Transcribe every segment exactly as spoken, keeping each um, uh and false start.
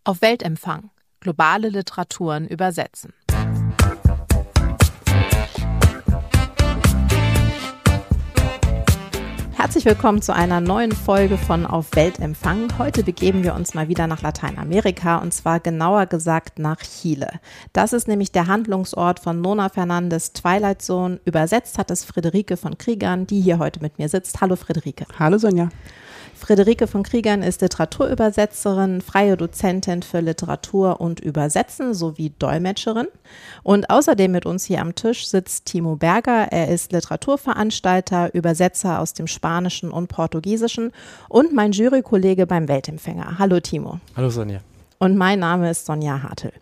Auf Weltempfang. Globale Literaturen übersetzen. Herzlich willkommen zu einer neuen Folge von Auf Weltempfang. Heute begeben wir uns mal wieder nach Lateinamerika und zwar genauer gesagt nach Chile. Das ist nämlich der Handlungsort von Nona Fernandes Twilight Zone. Übersetzt hat es Friederike von Kriegern, die hier heute mit mir sitzt. Hallo Friederike. Hallo Sonja. Friederike von Kriegern ist Literaturübersetzerin, freie Dozentin für Literatur und Übersetzen sowie Dolmetscherin. Und außerdem mit uns hier am Tisch sitzt Timo Berger. Er ist Literaturveranstalter, Übersetzer aus dem Spanischen und Portugiesischen und mein Jurykollege beim Weltempfänger. Hallo Timo. Hallo Sonja. Und mein Name ist Sonja Hartl.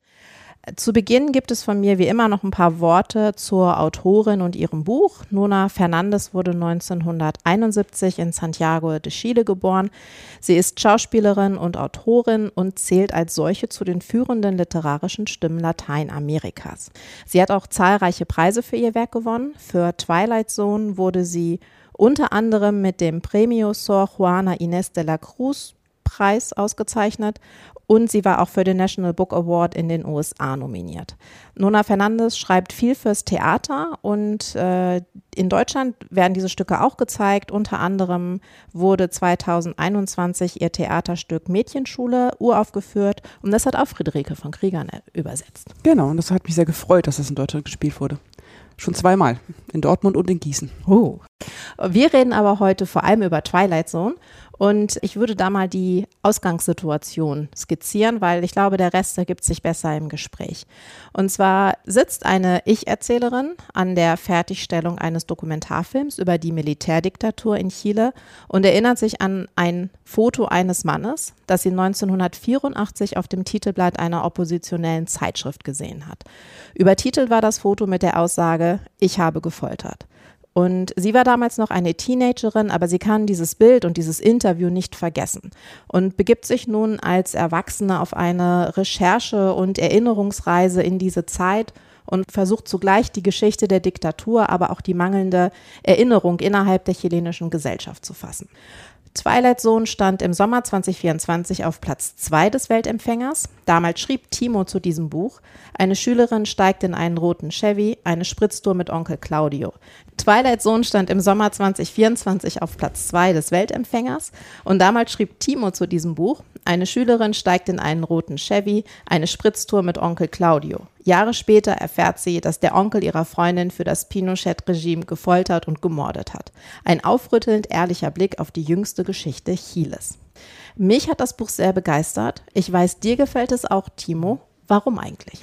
Zu Beginn gibt es von mir wie immer noch ein paar Worte zur Autorin und ihrem Buch. Nona Fernandes wurde neunzehnhunderteinundsiebzig in Santiago de Chile geboren. Sie ist Schauspielerin und Autorin und zählt als solche zu den führenden literarischen Stimmen Lateinamerikas. Sie hat auch zahlreiche Preise für ihr Werk gewonnen. Für Twilight Zone wurde sie unter anderem mit dem Premio Sor Juana Inés de la Cruz Preis ausgezeichnet und sie war auch für den National Book Award in den U S A nominiert. Nona Fernandes schreibt viel fürs Theater und äh, in Deutschland werden diese Stücke auch gezeigt. Unter anderem wurde zweitausendeinundzwanzig ihr Theaterstück Mädchenschule uraufgeführt und das hat auch Friederike von Kriegern übersetzt. Genau, und das hat mich sehr gefreut, dass das in Deutschland gespielt wurde. Schon zweimal, in Dortmund und in Gießen. Oh. Wir reden aber heute vor allem über Twilight Zone und ich würde da mal die Ausgangssituation skizzieren, weil ich glaube, der Rest ergibt sich besser im Gespräch. Und zwar sitzt eine Ich-Erzählerin an der Fertigstellung eines Dokumentarfilms über die Militärdiktatur in Chile und erinnert sich an ein Foto eines Mannes, das sie neunzehnhundertvierundachtzig auf dem Titelblatt einer oppositionellen Zeitschrift gesehen hat. Übertitelt war das Foto mit der Aussage: Ich habe gefoltert. Und sie war damals noch eine Teenagerin, aber sie kann dieses Bild und dieses Interview nicht vergessen und begibt sich nun als Erwachsene auf eine Recherche- und Erinnerungsreise in diese Zeit und versucht zugleich die Geschichte der Diktatur, aber auch die mangelnde Erinnerung innerhalb der chilenischen Gesellschaft zu fassen. Twilight Zone stand im Sommer zweitausendvierundzwanzig auf Platz zwei des Weltempfängers. Damals schrieb Timo zu diesem Buch: Eine Schülerin steigt in einen roten Chevy, eine Spritztour mit Onkel Claudio. Twilight Zone stand im Sommer zweitausendvierundzwanzig auf Platz zwei des Weltempfängers und damals schrieb Timo zu diesem Buch: Eine Schülerin steigt in einen roten Chevy, eine Spritztour mit Onkel Claudio. Jahre später erfährt sie, dass der Onkel ihrer Freundin für das Pinochet-Regime gefoltert und gemordet hat. Ein aufrüttelnd ehrlicher Blick auf die jüngste Geschichte Chiles. Mich hat das Buch sehr begeistert. Ich weiß, dir gefällt es auch, Timo. Warum eigentlich?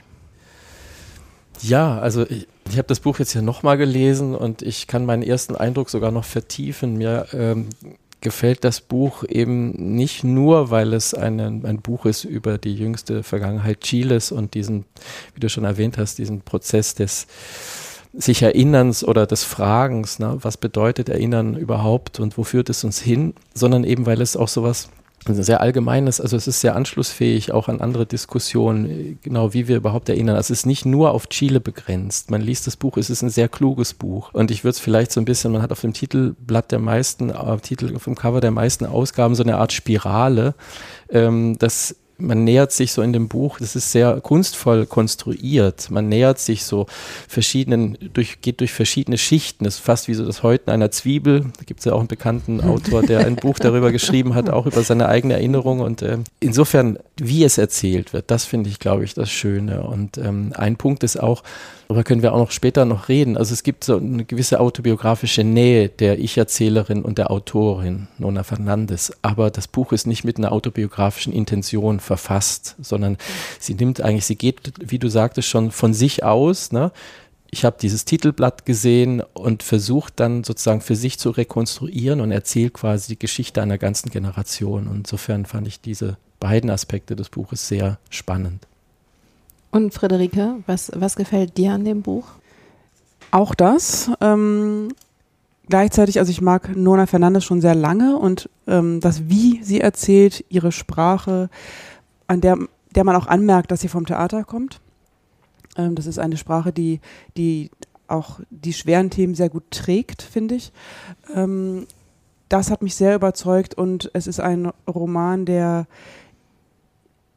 Ja, also ich, ich habe das Buch jetzt hier nochmal gelesen und ich kann meinen ersten Eindruck sogar noch vertiefen. Mir ähm, gefällt das Buch eben nicht nur, weil es eine, ein Buch ist über die jüngste Vergangenheit Chiles und diesen, wie du schon erwähnt hast, diesen Prozess des sich Erinnerns oder des Fragens, ne, was bedeutet Erinnern überhaupt und wo führt es uns hin, sondern eben, weil es auch sowas sehr allgemeines, also es ist sehr anschlussfähig auch an andere Diskussionen, genau wie wir überhaupt erinnern. Also es ist nicht nur auf Chile begrenzt. Man liest das Buch, es ist ein sehr kluges Buch und ich würde es vielleicht so ein bisschen, man hat auf dem Titelblatt der meisten, äh, Titel auf dem Cover der meisten Ausgaben so eine Art Spirale, ähm, das man nähert sich so in dem Buch, das ist sehr kunstvoll konstruiert, man nähert sich so verschiedenen, durch, geht durch verschiedene Schichten, das ist fast wie so das Häuten einer Zwiebel, da gibt es ja auch einen bekannten Autor, der ein Buch darüber geschrieben hat, auch über seine eigene Erinnerung und äh, insofern, wie es erzählt wird, das finde ich, glaube ich, das Schöne und ähm, ein Punkt ist auch, darüber können wir auch noch später noch reden, also es gibt so eine gewisse autobiografische Nähe der Ich-Erzählerin und der Autorin, Nona Fernandes, aber das Buch ist nicht mit einer autobiografischen Intention verfasst, sondern sie nimmt eigentlich, sie geht, wie du sagtest, schon von sich aus, ne? Ich habe dieses Titelblatt gesehen und versucht dann sozusagen für sich zu rekonstruieren und erzählt quasi die Geschichte einer ganzen Generation. Und insofern fand ich diese beiden Aspekte des Buches sehr spannend. Und Friederike, was, was gefällt dir an dem Buch? Auch das. Ähm, gleichzeitig, also ich mag Nona Fernandes schon sehr lange und ähm, das, wie sie erzählt, ihre Sprache, an der, der man auch anmerkt, dass sie vom Theater kommt. Ähm, das ist eine Sprache, die, die auch die schweren Themen sehr gut trägt, finde ich. Ähm, das hat mich sehr überzeugt und es ist ein Roman, der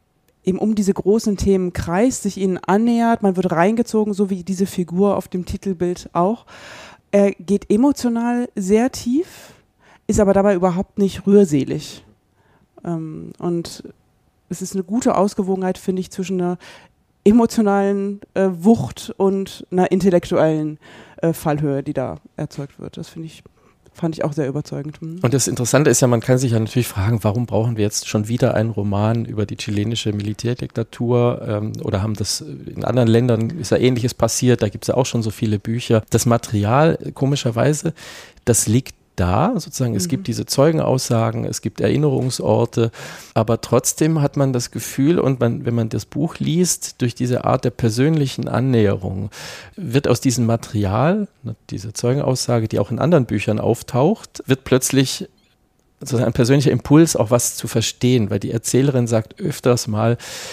eben um diese großen Themen kreist, sich ihnen annähert, man wird reingezogen, so wie diese Figur auf dem Titelbild auch. Er geht emotional sehr tief, ist aber dabei überhaupt nicht rührselig. Ähm, und es ist eine gute Ausgewogenheit, finde ich, zwischen einer emotionalen äh, Wucht und einer intellektuellen äh, Fallhöhe, die da erzeugt wird. Das finde ich, fand ich auch sehr überzeugend. Mhm. Und das Interessante ist ja, man kann sich ja natürlich fragen, warum brauchen wir jetzt schon wieder einen Roman über die chilenische Militärdiktatur ähm, oder haben das in anderen Ländern, ist ja Ähnliches passiert, da gibt es ja auch schon so viele Bücher. Das Material, komischerweise, das liegt da, sozusagen, es mhm. gibt diese Zeugenaussagen, es gibt Erinnerungsorte, aber trotzdem hat man das Gefühl, und man, wenn man das Buch liest, durch diese Art der persönlichen Annäherung, wird aus diesem Material, diese Zeugenaussage, die auch in anderen Büchern auftaucht, wird plötzlich sozusagen ein persönlicher Impuls, auch was zu verstehen, weil die Erzählerin sagt öfters mal,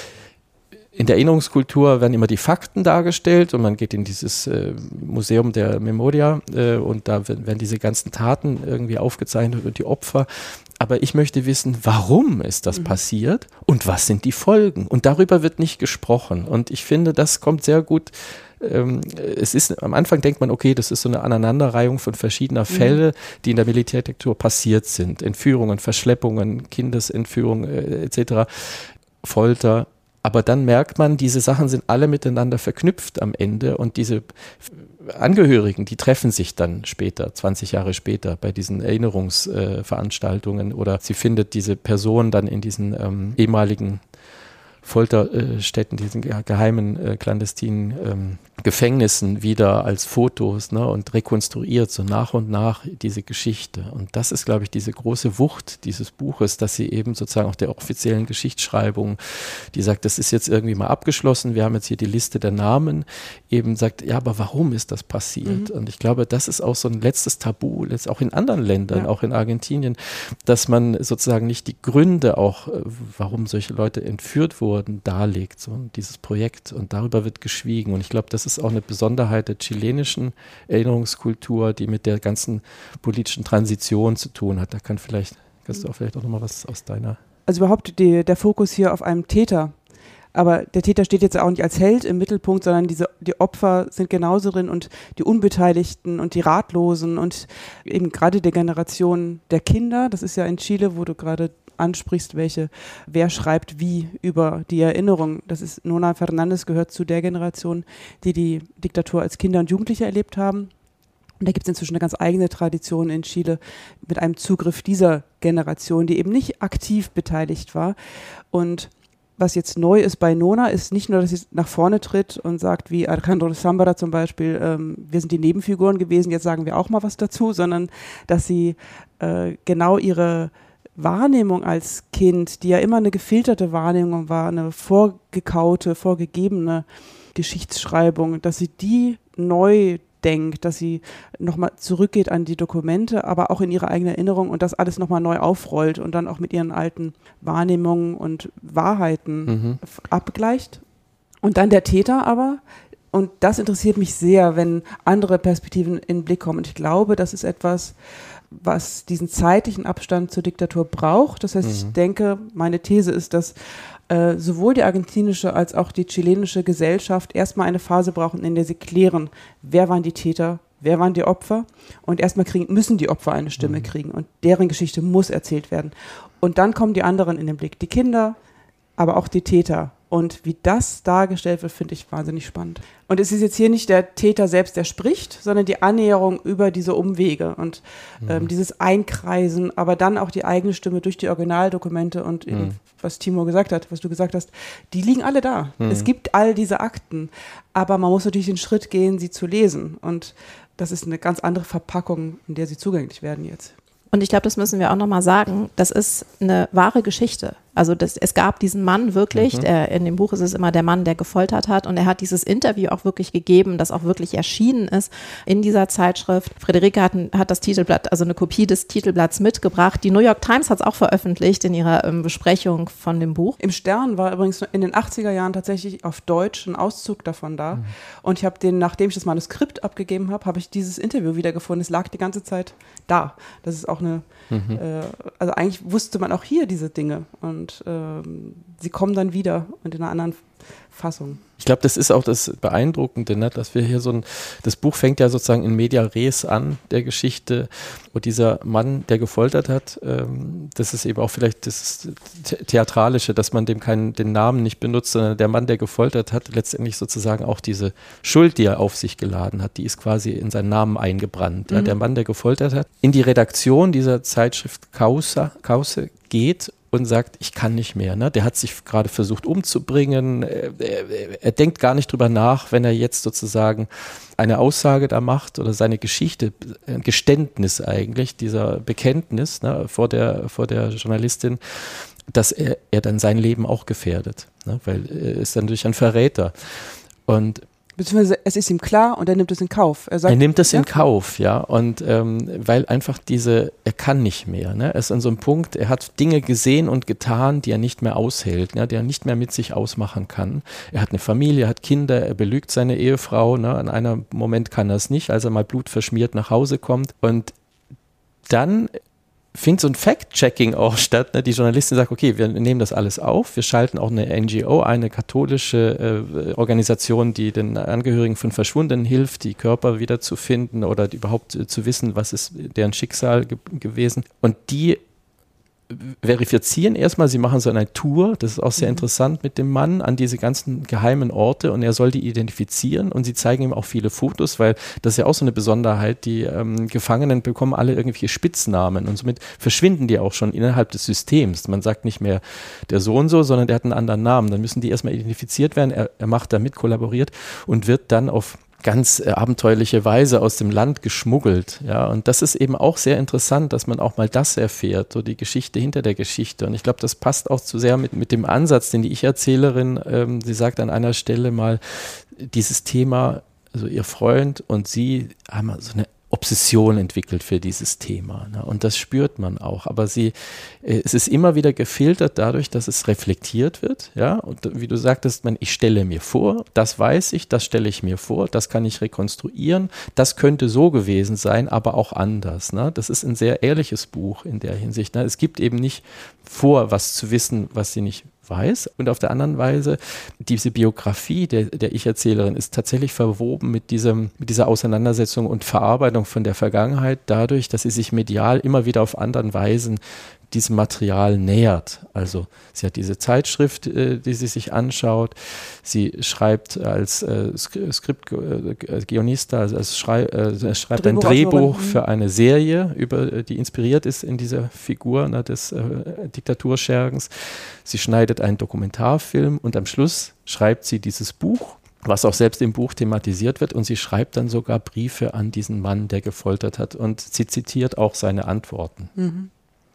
in der Erinnerungskultur werden immer die Fakten dargestellt und man geht in dieses äh, Museum der Memoria äh, und da werden, werden diese ganzen Taten irgendwie aufgezeichnet und die Opfer. Aber ich möchte wissen, warum ist das mhm. passiert und was sind die Folgen? Und darüber wird nicht gesprochen. Und ich finde, das kommt sehr gut. Ähm, es ist, am Anfang denkt man, okay, das ist so eine Aneinanderreihung von verschiedener Fälle, mhm. die in der Militärdiktatur passiert sind. Entführungen, Verschleppungen, Kindesentführung äh, et cetera, Folter. Aber dann merkt man, diese Sachen sind alle miteinander verknüpft am Ende und diese Angehörigen, die treffen sich dann später, zwanzig Jahre später, bei diesen Erinnerungsveranstaltungen äh, oder sie findet diese Person dann in diesen ähm, ehemaligen Folterstätten, diesen geheimen, äh, clandestinen ähm, Gefängnissen wieder als Fotos, ne, und rekonstruiert so nach und nach diese Geschichte. Und das ist, glaube ich, diese große Wucht dieses Buches, dass sie eben sozusagen auch der offiziellen Geschichtsschreibung, die sagt, das ist jetzt irgendwie mal abgeschlossen, wir haben jetzt hier die Liste der Namen, eben sagt, ja, aber warum ist das passiert? Mhm. Und ich glaube, das ist auch so ein letztes Tabu, jetzt auch in anderen Ländern, ja. auch in Argentinien, dass man sozusagen nicht die Gründe auch, warum solche Leute entführt wurden, darlegt, so dieses Projekt. Und darüber wird geschwiegen. Und ich glaube, das ist auch eine Besonderheit der chilenischen Erinnerungskultur, die mit der ganzen politischen Transition zu tun hat. Da kann vielleicht, kannst du auch vielleicht auch nochmal was aus deiner... Also überhaupt die, der Fokus hier auf einem Täter. Aber der Täter steht jetzt auch nicht als Held im Mittelpunkt, sondern diese, die Opfer sind genauso drin und die Unbeteiligten und die Ratlosen und eben gerade die Generation der Kinder. Das ist ja in Chile, wo du gerade ansprichst, welche, wer schreibt wie über die Erinnerung. Das ist, Nona Fernández gehört zu der Generation, die die Diktatur als Kinder und Jugendliche erlebt haben. Und da gibt es inzwischen eine ganz eigene Tradition in Chile mit einem Zugriff dieser Generation, die eben nicht aktiv beteiligt war. Und was jetzt neu ist bei Nona, ist nicht nur, dass sie nach vorne tritt und sagt, wie Alejandro Zambara zum Beispiel, ähm, wir sind die Nebenfiguren gewesen, jetzt sagen wir auch mal was dazu, sondern dass sie äh, genau ihre Wahrnehmung als Kind, die ja immer eine gefilterte Wahrnehmung war, eine vorgekaute, vorgegebene Geschichtsschreibung, dass sie die neu denkt, dass sie nochmal zurückgeht an die Dokumente, aber auch in ihre eigene Erinnerung und das alles nochmal neu aufrollt und dann auch mit ihren alten Wahrnehmungen und Wahrheiten mhm. abgleicht. Und dann der Täter aber, und das interessiert mich sehr, wenn andere Perspektiven in den Blick kommen. Und ich glaube, das ist etwas, was diesen zeitlichen Abstand zur Diktatur braucht. Das heißt, mhm. ich denke, meine These ist, dass äh, sowohl die argentinische als auch die chilenische Gesellschaft erstmal eine Phase brauchen, in der sie klären, wer waren die Täter, wer waren die Opfer und erstmal kriegen, müssen die Opfer eine Stimme mhm. kriegen und deren Geschichte muss erzählt werden. Und dann kommen die anderen in den Blick, die Kinder, aber auch die Täter. Und wie das dargestellt wird, finde ich wahnsinnig spannend. Und es ist jetzt hier nicht der Täter selbst, der spricht, sondern die Annäherung über diese Umwege und mhm. ähm, dieses Einkreisen, aber dann auch die eigene Stimme durch die Originaldokumente und eben, mhm. was Timo gesagt hat, was du gesagt hast, die liegen alle da. Mhm. Es gibt all diese Akten, aber man muss natürlich den Schritt gehen, sie zu lesen. Und das ist eine ganz andere Verpackung, in der sie zugänglich werden jetzt. Und ich glaube, das müssen wir auch nochmal sagen, das ist eine wahre Geschichte. Also das, es gab diesen Mann wirklich, mhm. der, in dem Buch ist es immer der Mann, der gefoltert hat und er hat dieses Interview auch wirklich gegeben, das auch wirklich erschienen ist in dieser Zeitschrift. Friederike hat, hat das Titelblatt, also eine Kopie des Titelblatts mitgebracht. Die New York Times hat es auch veröffentlicht in ihrer ähm, Besprechung von dem Buch. Im Stern war übrigens in den achtziger Jahren tatsächlich auf Deutsch ein Auszug davon da mhm. und ich habe den, nachdem ich das Manuskript abgegeben habe, habe ich dieses Interview wiedergefunden. Es lag die ganze Zeit da. Das ist auch eine, mhm. äh, also eigentlich wusste man auch hier diese Dinge und ähm, sie kommen dann wieder und in einer anderen Fassung. Ich glaube, das ist auch das Beeindruckende, ne? Dass wir hier so ein, das Buch fängt ja sozusagen in media res an, der Geschichte, wo dieser Mann, der gefoltert hat, ähm, das ist eben auch vielleicht das Theatralische, dass man dem keinen, den Namen nicht benutzt, sondern der Mann, der gefoltert hat, letztendlich sozusagen auch diese Schuld, die er auf sich geladen hat, die ist quasi in seinen Namen eingebrannt. Mhm. Ja? Der Mann, der gefoltert hat, in die Redaktion dieser Zeitschrift Causa, Cause geht und sagt, ich kann nicht mehr. Ne? Der hat sich gerade versucht umzubringen. Er, er, er denkt gar nicht drüber nach, wenn er jetzt sozusagen eine Aussage da macht oder seine Geschichte, ein Geständnis eigentlich, dieser Bekenntnis, ne, vor der, vor der Journalistin, dass er, er dann sein Leben auch gefährdet. Ne? Weil er ist dann natürlich ein Verräter. Und beziehungsweise es ist ihm klar und er nimmt es in Kauf. Er, sagt, er nimmt es ja? in Kauf, ja, und ähm, weil einfach diese, er kann nicht mehr, ne? Er ist an so einem Punkt, er hat Dinge gesehen und getan, die er nicht mehr aushält, ne? Die er nicht mehr mit sich ausmachen kann. Er hat eine Familie, er hat Kinder, er belügt seine Ehefrau, ne? An einem Moment kann er es nicht, als er mal blutverschmiert nach Hause kommt und dann findet so ein Fact-Checking auch statt. Ne? Die Journalistin sagt, okay, wir nehmen das alles auf, wir schalten auch eine N G O, eine katholische äh, Organisation, die den Angehörigen von Verschwundenen hilft, die Körper wiederzufinden oder die überhaupt äh, zu wissen, was ist deren Schicksal ge- gewesen. Und die verifizieren erstmal, sie machen so eine Tour, das ist auch sehr mhm. interessant mit dem Mann, an diese ganzen geheimen Orte und er soll die identifizieren und sie zeigen ihm auch viele Fotos, weil das ist ja auch so eine Besonderheit, die ähm, Gefangenen bekommen alle irgendwelche Spitznamen und somit verschwinden die auch schon innerhalb des Systems. Man sagt nicht mehr der so und so, sondern der hat einen anderen Namen. Dann müssen die erstmal identifiziert werden, er, er macht da mit, kollaboriert und wird dann auf ganz äh, abenteuerliche Weise aus dem Land geschmuggelt, ja, und das ist eben auch sehr interessant, dass man auch mal das erfährt, so die Geschichte hinter der Geschichte und ich glaube, das passt auch zu sehr mit, mit dem Ansatz, den die Ich-Erzählerin, ähm, sie sagt an einer Stelle mal, dieses Thema, also ihr Freund und sie haben so eine Obsession entwickelt für dieses Thema, ne? Und das spürt man auch, aber sie, äh, es ist immer wieder gefiltert dadurch, dass es reflektiert wird, ja, und wie du sagtest, man, ich stelle mir vor, das weiß ich, das stelle ich mir vor, das kann ich rekonstruieren, das könnte so gewesen sein, aber auch anders, ne? Das ist ein sehr ehrliches Buch in der Hinsicht, ne? Es gibt eben nicht vor, was zu wissen, was sie nicht weiß. Und auf der anderen Weise, diese Biografie der, der Ich-Erzählerin ist tatsächlich verwoben mit, diesem, mit dieser Auseinandersetzung und Verarbeitung von der Vergangenheit dadurch, dass sie sich medial immer wieder auf anderen Weisen diesem Material nähert. Also sie hat diese Zeitschrift, äh, die sie sich anschaut. Sie schreibt als äh, Skriptguionista, also als Schrei, äh, schreibt ein Drehbuch für eine Serie, über, die inspiriert ist in dieser Figur, ne, des äh, Diktaturschergens. Sie schneidet einen Dokumentarfilm und am Schluss schreibt sie dieses Buch, was auch selbst im Buch thematisiert wird, und sie schreibt dann sogar Briefe an diesen Mann, der gefoltert hat, und sie zitiert auch seine Antworten. Mhm.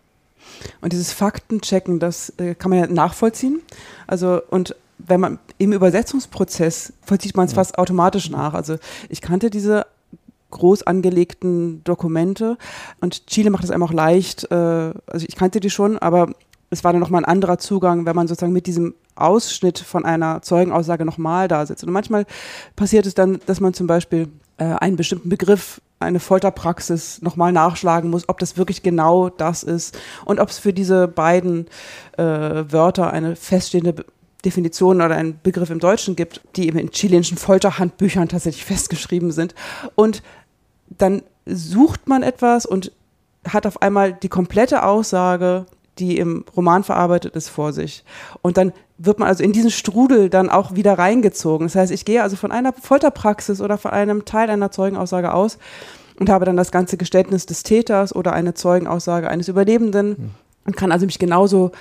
Und dieses Faktenchecken, das äh, kann man ja nachvollziehen. Also, und wenn man im Übersetzungsprozess vollzieht man es ja. fast automatisch nach. Also ich kannte diese groß angelegten Dokumente und Chile macht es einem auch leicht, äh, also ich kannte die schon, aber es war dann nochmal ein anderer Zugang, wenn man sozusagen mit diesem Ausschnitt von einer Zeugenaussage nochmal da sitzt. Und manchmal passiert es dann, dass man zum Beispiel äh, einen bestimmten Begriff, eine Folterpraxis nochmal nachschlagen muss, ob das wirklich genau das ist und ob es für diese beiden äh, Wörter eine feststehende Be- Definition oder einen Begriff im Deutschen gibt, die eben in chilenischen Folterhandbüchern tatsächlich festgeschrieben sind. Und dann sucht man etwas und hat auf einmal die komplette Aussage, die im Roman verarbeitet ist, vor sich. Und dann wird man also in diesen Strudel dann auch wieder reingezogen. Das heißt, ich gehe also von einer Folterpraxis oder von einem Teil einer Zeugenaussage aus und habe dann das ganze Geständnis des Täters oder eine Zeugenaussage eines Überlebenden mhm. und kann also mich genauso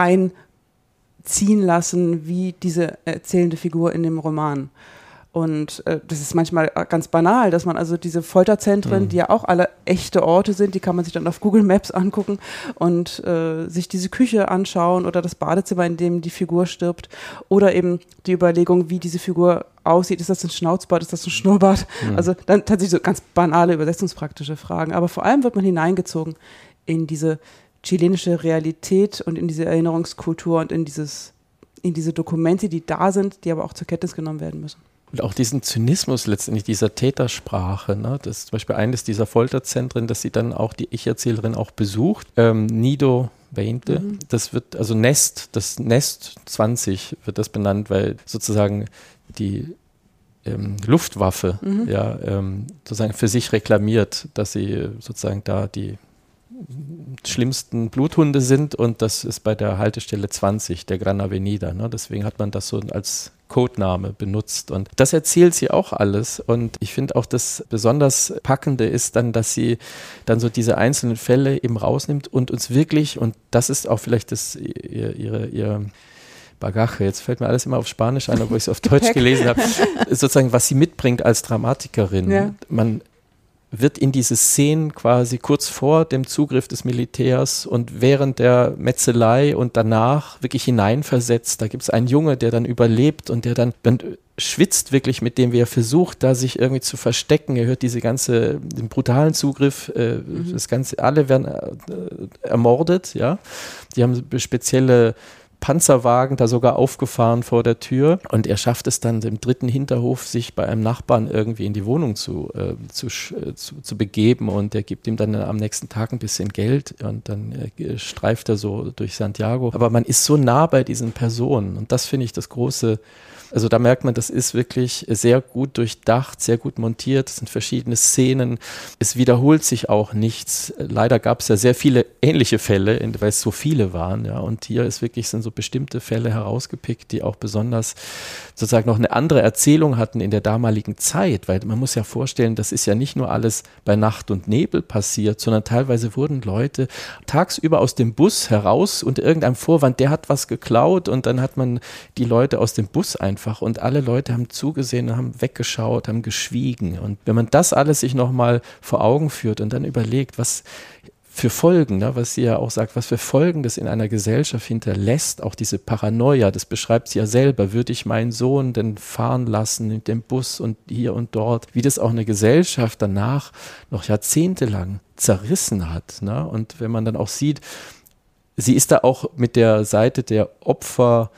reinziehen lassen wie diese erzählende Figur in dem Roman. Und äh, das ist manchmal ganz banal, dass man also diese Folterzentren, mhm. die ja auch alle echte Orte sind, die kann man sich dann auf Google Maps angucken und äh, sich diese Küche anschauen oder das Badezimmer, in dem die Figur stirbt, oder eben die Überlegung, wie diese Figur aussieht. Ist das ein Schnauzbart, ist das ein Schnurrbart? Mhm. Also dann tatsächlich so ganz banale übersetzungspraktische Fragen. Aber vor allem wird man hineingezogen in diese chilenische Realität und in diese Erinnerungskultur und in dieses, in diese Dokumente, die da sind, die aber auch zur Kenntnis genommen werden müssen. Und auch diesen Zynismus letztendlich dieser Tätersprache, ne? Das ist zum Beispiel eines dieser Folterzentren, das sie dann auch, die Ich-Erzählerin auch besucht, ähm, Nido veinte, mhm. das wird, also Nest, das Nest zwanzig wird das benannt, weil sozusagen die ähm, Luftwaffe mhm. ja ähm, sozusagen für sich reklamiert, dass sie sozusagen da die schlimmsten Bluthunde sind und das ist bei der Haltestelle zwanzig, der Gran Avenida. Ne? Deswegen hat man das so als Codename benutzt und das erzählt sie auch alles und ich finde auch das besonders Packende ist dann, dass sie dann so diese einzelnen Fälle eben rausnimmt und uns wirklich, und das ist auch vielleicht das ihr, ihre, ihr Bagaje, jetzt fällt mir alles immer auf Spanisch ein, obwohl ich es auf Deutsch gelesen habe, sozusagen, was sie mitbringt als Dramatikerin. Ja. Man wird in diese Szenen quasi kurz vor dem Zugriff des Militärs und während der Metzelei und danach wirklich hineinversetzt. Da gibt es einen Junge, der dann überlebt und der dann, dann schwitzt wirklich, mit dem, wie er versucht, da sich irgendwie zu verstecken. Er hört diese ganze, den brutalen Zugriff, äh, mhm. das Ganze, alle werden äh, ermordet, ja. Die haben spezielle Panzerwagen da sogar aufgefahren vor der Tür und er schafft es dann im dritten Hinterhof, sich bei einem Nachbarn irgendwie in die Wohnung zu, äh, zu, äh, zu, zu begeben und der gibt ihm dann am nächsten Tag ein bisschen Geld und dann äh, streift er so durch Santiago. Aber man ist so nah bei diesen Personen und das finde ich das große. Also da merkt man, das ist wirklich sehr gut durchdacht, sehr gut montiert. Es sind verschiedene Szenen. Es wiederholt sich auch nichts. Leider gab es ja sehr viele ähnliche Fälle, weil es so viele waren. Ja. Und hier ist wirklich, sind so bestimmte Fälle herausgepickt, die auch besonders sozusagen noch eine andere Erzählung hatten in der damaligen Zeit. Weil man muss ja vorstellen, das ist ja nicht nur alles bei Nacht und Nebel passiert, sondern teilweise wurden Leute tagsüber aus dem Bus heraus unter irgendeinem Vorwand, der hat was geklaut und dann hat man die Leute aus dem Bus einfach und alle Leute haben zugesehen, haben weggeschaut, haben geschwiegen. Und wenn man das alles sich nochmal vor Augen führt und dann überlegt, was für Folgen, ne, was sie ja auch sagt, was für Folgen das in einer Gesellschaft hinterlässt, auch diese Paranoia, das beschreibt sie ja selber, würde ich meinen Sohn denn fahren lassen mit dem Bus und hier und dort, wie das auch eine Gesellschaft danach noch jahrzehntelang zerrissen hat. Ne? Und wenn man dann auch sieht, sie ist da auch mit der Seite der Opfer,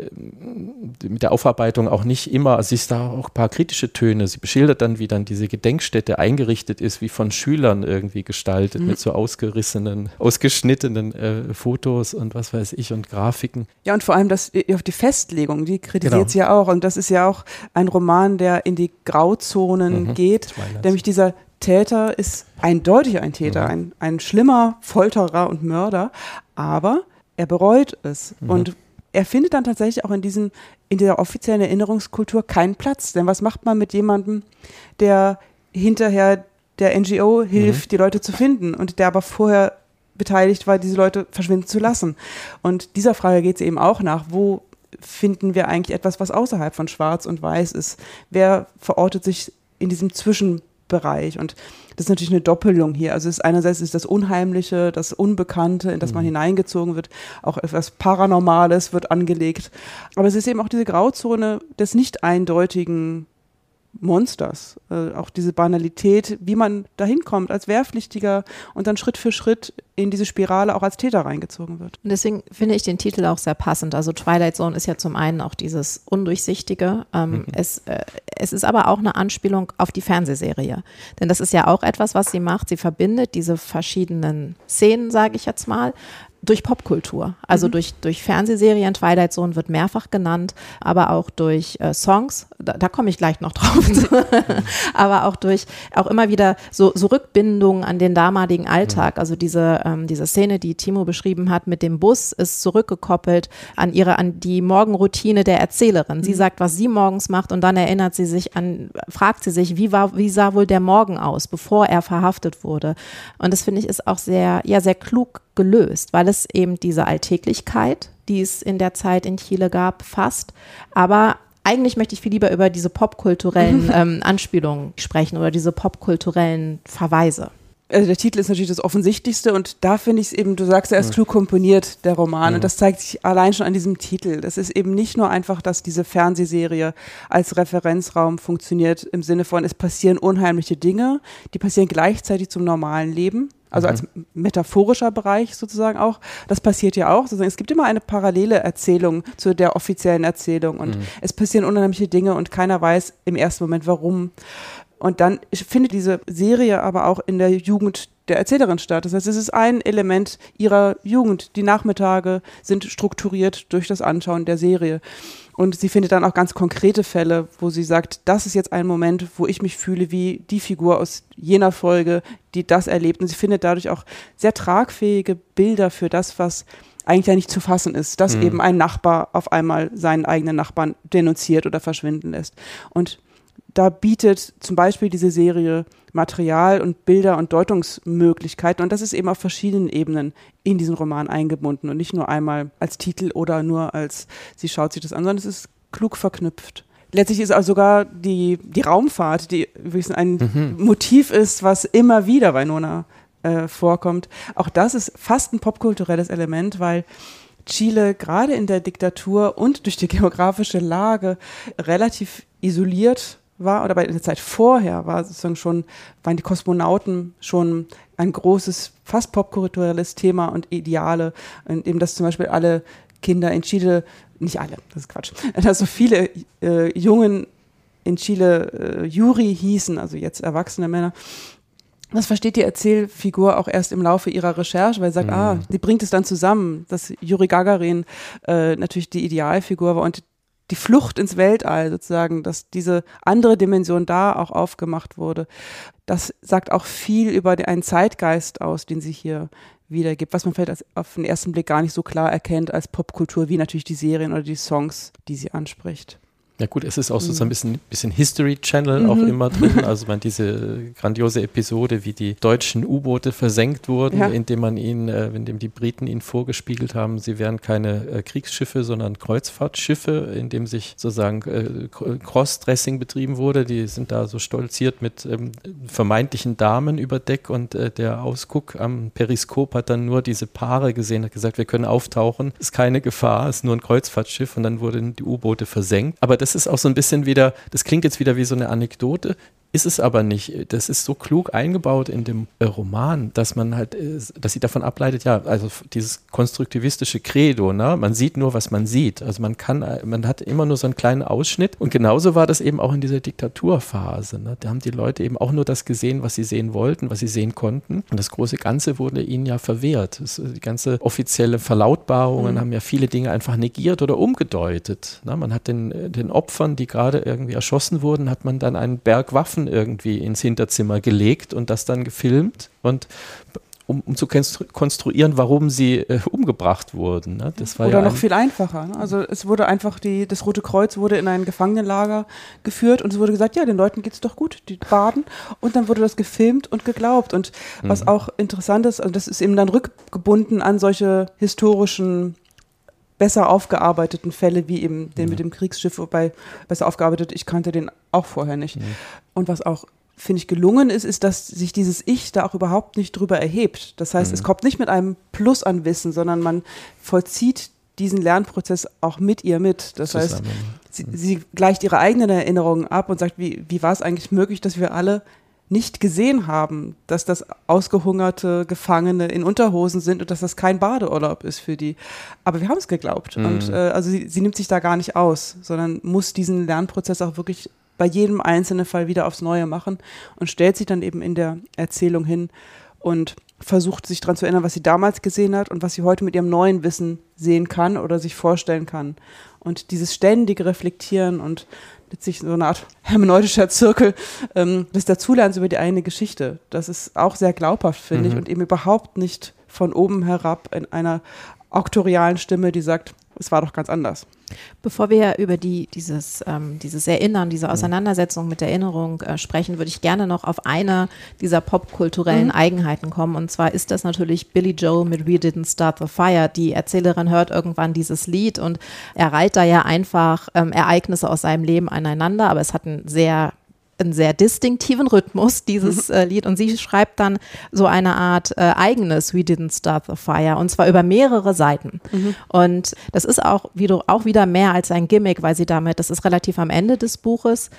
mit der Aufarbeitung auch nicht immer, also sie ist da auch ein paar kritische Töne. Sie beschildert dann, wie dann diese Gedenkstätte eingerichtet ist, wie von Schülern irgendwie gestaltet, mhm. mit so ausgerissenen, ausgeschnittenen äh, Fotos und was weiß ich und Grafiken. Ja, und vor allem das, auf die Festlegung, die kritisiert genau. sie ja auch. Und das ist ja auch ein Roman, der in die Grauzonen mhm. geht, Twilight. Nämlich dieser Täter ist eindeutig ein Täter, mhm. ein, ein schlimmer Folterer und Mörder, aber er bereut es mhm. und er findet dann tatsächlich auch in diesen, in der offiziellen Erinnerungskultur keinen Platz. Denn was macht man mit jemandem, der hinterher der N G O hilft, mhm. die Leute zu finden und der aber vorher beteiligt war, diese Leute verschwinden zu lassen? Und dieser Frage geht es eben auch nach, wo finden wir eigentlich etwas, was außerhalb von Schwarz und Weiß ist? Wer verortet sich in diesem Zwischenbereich? Und das ist natürlich eine Doppelung hier. Also es ist einerseits ist das Unheimliche, das Unbekannte, in das man mhm. hineingezogen wird, auch etwas Paranormales wird angelegt. Aber es ist eben auch diese Grauzone des nicht eindeutigen Monsters, äh, auch diese Banalität, wie man dahin kommt als Wehrpflichtiger und dann Schritt für Schritt in diese Spirale auch als Täter reingezogen wird. Und deswegen finde ich den Titel auch sehr passend. Also Twilight Zone ist ja zum einen auch dieses Undurchsichtige. Ähm, mhm. es, äh, es ist aber auch eine Anspielung auf die Fernsehserie. Denn das ist ja auch etwas, was sie macht. Sie verbindet diese verschiedenen Szenen, sage ich jetzt mal, durch Popkultur, also mhm. durch, durch Fernsehserien. Twilight Zone wird mehrfach genannt, aber auch durch äh, Songs, da, da komme ich gleich noch drauf, aber auch durch, auch immer wieder so, so Rückbindungen an den damaligen Alltag, also diese, ähm, diese Szene, die Timo beschrieben hat mit dem Bus, ist zurückgekoppelt an ihre, an die Morgenroutine der Erzählerin. Sie mhm. sagt, was sie morgens macht und dann erinnert sie sich an, fragt sie sich, wie war, wie sah wohl der Morgen aus, bevor er verhaftet wurde? Und das finde ich ist auch sehr, ja, sehr klug gelöst, weil es eben diese Alltäglichkeit, die es in der Zeit in Chile gab, fasst. Aber eigentlich möchte ich viel lieber über diese popkulturellen ähm, Anspielungen sprechen oder diese popkulturellen Verweise. Also der Titel ist natürlich das Offensichtlichste und da finde ich es eben, du sagst, er ist ja. klug komponiert, der Roman, ja. und das zeigt sich allein schon an diesem Titel. Das ist eben nicht nur einfach, dass diese Fernsehserie als Referenzraum funktioniert im Sinne von, es passieren unheimliche Dinge, die passieren gleichzeitig zum normalen Leben. also mhm. als metaphorischer Bereich sozusagen auch. Das passiert ja auch. Sozusagen. Es gibt immer eine parallele Erzählung zu der offiziellen Erzählung und mhm. es passieren unheimliche Dinge und keiner weiß im ersten Moment warum. Und dann findet diese Serie aber auch in der Jugend der Erzählerin statt. Das heißt, es ist ein Element ihrer Jugend. Die Nachmittage sind strukturiert durch das Anschauen der Serie. Und sie findet dann auch ganz konkrete Fälle, wo sie sagt, das ist jetzt ein Moment, wo ich mich fühle wie die Figur aus jener Folge, die das erlebt. Und sie findet dadurch auch sehr tragfähige Bilder für das, was eigentlich ja nicht zu fassen ist, dass mhm. eben ein Nachbar auf einmal seinen eigenen Nachbarn denunziert oder verschwinden lässt. Und da bietet zum Beispiel diese Serie Material und Bilder und Deutungsmöglichkeiten und das ist eben auf verschiedenen Ebenen in diesen Roman eingebunden und nicht nur einmal als Titel oder nur als sie schaut sich das an, sondern es ist klug verknüpft. Letztlich ist auch sogar die, die Raumfahrt, die übrigens ein mhm. Motiv ist, was immer wieder bei Nona äh, vorkommt. Auch das ist fast ein popkulturelles Element, weil Chile gerade in der Diktatur und durch die geografische Lage relativ isoliert war, oder bei der Zeit vorher war sozusagen schon, waren die Kosmonauten schon ein großes, fast popkulturelles Thema und Ideale, und eben, dass zum Beispiel alle Kinder in Chile, nicht alle, das ist Quatsch, dass so viele äh, Jungen in Chile äh, Yuri hießen, also jetzt erwachsene Männer. Das versteht die Erzählfigur auch erst im Laufe ihrer Recherche, weil sie sagt, mhm. ah, die bringt es dann zusammen, dass Yuri Gagarin äh, natürlich die Idealfigur war und die Flucht ins Weltall sozusagen, dass diese andere Dimension da auch aufgemacht wurde. Das sagt auch viel über einen Zeitgeist aus, den sie hier wiedergibt, was man vielleicht als, auf den ersten Blick gar nicht so klar erkennt als Popkultur, wie natürlich die Serien oder die Songs, die sie anspricht. Ja gut, es ist auch so, so ein bisschen, bisschen History Channel mhm. auch immer drin, also man diese grandiose Episode, wie die deutschen U-Boote versenkt wurden, ja. indem man ihnen, äh, indem die Briten ihnen vorgespiegelt haben, sie wären keine äh, Kriegsschiffe, sondern Kreuzfahrtschiffe, in dem sich sozusagen äh, Crossdressing betrieben wurde, die sind da so stolziert mit ähm, vermeintlichen Damen über Deck und äh, der Ausguck am Periskop hat dann nur diese Paare gesehen, hat gesagt, wir können auftauchen, ist keine Gefahr, ist nur ein Kreuzfahrtschiff und dann wurden die U-Boote versenkt, aber das ist auch so ein bisschen wieder, das klingt jetzt wieder wie so eine Anekdote, ist es aber nicht. Das ist so klug eingebaut in dem äh, Roman, dass man halt, äh, dass sie davon ableitet, ja, also dieses konstruktivistische Credo, ne? Man sieht nur, was man sieht. Also man kann, man hat immer nur so einen kleinen Ausschnitt und genauso war das eben auch in dieser Diktaturphase. Ne? Da haben die Leute eben auch nur das gesehen, was sie sehen wollten, was sie sehen konnten und das große Ganze wurde ihnen ja verwehrt. Das, die ganze offizielle Verlautbarungen mhm. haben ja viele Dinge einfach negiert oder umgedeutet. Ne? Man hat den, den Opfern, die gerade irgendwie erschossen wurden, hat man dann einen Berg Waffen irgendwie ins Hinterzimmer gelegt und das dann gefilmt und um, um zu konstruieren, warum sie äh, umgebracht wurden. Ne? Das war Oder ja noch ein viel einfacher. Ne? Also es wurde einfach, die, das Rote Kreuz wurde in ein Gefangenenlager geführt und es wurde gesagt, ja, den Leuten geht's doch gut, die baden und dann wurde das gefilmt und geglaubt und was mhm. auch interessant ist, also das ist eben dann rückgebunden an solche historischen besser aufgearbeiteten Fälle, wie eben den ja. mit dem Kriegsschiff, wobei besser aufgearbeitet, ich kannte den auch vorher nicht. Ja. Und was auch, finde ich, gelungen ist, ist, dass sich dieses Ich da auch überhaupt nicht drüber erhebt. Das heißt, mhm. es kommt nicht mit einem Plus an Wissen, sondern man vollzieht diesen Lernprozess auch mit ihr mit. Das Zusammen. heißt, sie, sie gleicht ihre eigenen Erinnerungen ab und sagt, wie, wie war es eigentlich möglich, dass wir alle nicht gesehen haben, dass das ausgehungerte Gefangene in Unterhosen sind und dass das kein Badeurlaub ist für die. Aber wir haben es geglaubt. Mhm. Und äh, also sie, sie nimmt sich da gar nicht aus, sondern muss diesen Lernprozess auch wirklich bei jedem einzelnen Fall wieder aufs Neue machen und stellt sich dann eben in der Erzählung hin und versucht sich daran zu erinnern, was sie damals gesehen hat und was sie heute mit ihrem neuen Wissen sehen kann oder sich vorstellen kann. Und dieses ständige Reflektieren und letztlich so eine Art hermeneutischer Zirkel ähm, des Dazulernens über die eigene Geschichte. Das ist auch sehr glaubhaft, finde mhm. ich, und eben überhaupt nicht von oben herab in einer auktorialen Stimme, die sagt, es war doch ganz anders. Bevor wir über die, dieses, ähm, dieses Erinnern, diese Auseinandersetzung mit Erinnerung äh, sprechen, würde ich gerne noch auf eine dieser popkulturellen mhm. Eigenheiten kommen. Und zwar ist das natürlich Billy Joel mit We Didn't Start the Fire. Die Erzählerin hört irgendwann dieses Lied und er reiht da ja einfach ähm, Ereignisse aus seinem Leben aneinander, aber es hat einen sehr einen sehr distinktiven Rhythmus, dieses mhm. äh, Lied. Und sie schreibt dann so eine Art äh, eigenes We Didn't Start the Fire und zwar über mehrere Seiten. Mhm. Und das ist auch wieder, auch wieder mehr als ein Gimmick, weil sie damit, das ist relativ am Ende des Buches,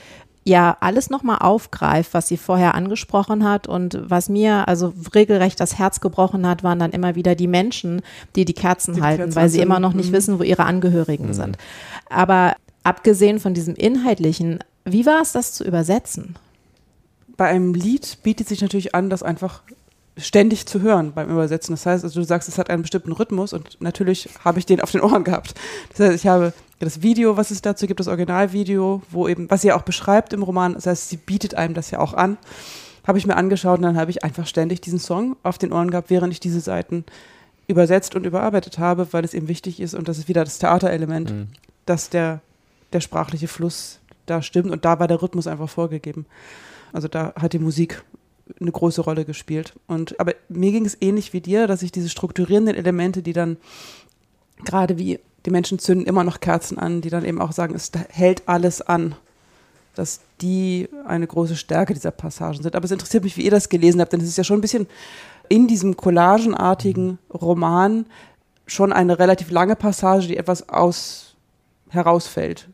ja alles nochmal aufgreift, was sie vorher angesprochen hat und was mir also regelrecht das Herz gebrochen hat, waren dann immer wieder die Menschen, die die Kerzen die halten, Kerzen weil sie sind. immer noch nicht mhm. wissen, wo ihre Angehörigen mhm. sind. Aber abgesehen von diesem Inhaltlichen, wie war es, das zu übersetzen? Bei einem Lied bietet sich natürlich an, das einfach ständig zu hören beim Übersetzen. Das heißt, also du sagst, es hat einen bestimmten Rhythmus und natürlich habe ich den auf den Ohren gehabt. Das heißt, ich habe das Video, was es dazu gibt, das Originalvideo, wo eben, was sie ja auch beschreibt im Roman, das heißt, sie bietet einem das ja auch an, habe ich mir angeschaut und dann habe ich einfach ständig diesen Song auf den Ohren gehabt, während ich diese Seiten übersetzt und überarbeitet habe, weil es eben wichtig ist und das ist wieder das Theaterelement, mhm. dass der, der sprachliche Fluss da stimmt und da war der Rhythmus einfach vorgegeben. Also da hat die Musik eine große Rolle gespielt. Und, aber mir ging es ähnlich wie dir, dass ich diese strukturierenden Elemente, die dann gerade wie die Menschen zünden immer noch Kerzen an, die dann eben auch sagen, es hält alles an, dass die eine große Stärke dieser Passagen sind. Aber es interessiert mich, wie ihr das gelesen habt, denn es ist ja schon ein bisschen in diesem collagenartigen Roman schon eine relativ lange Passage, die etwas aus herausfällt.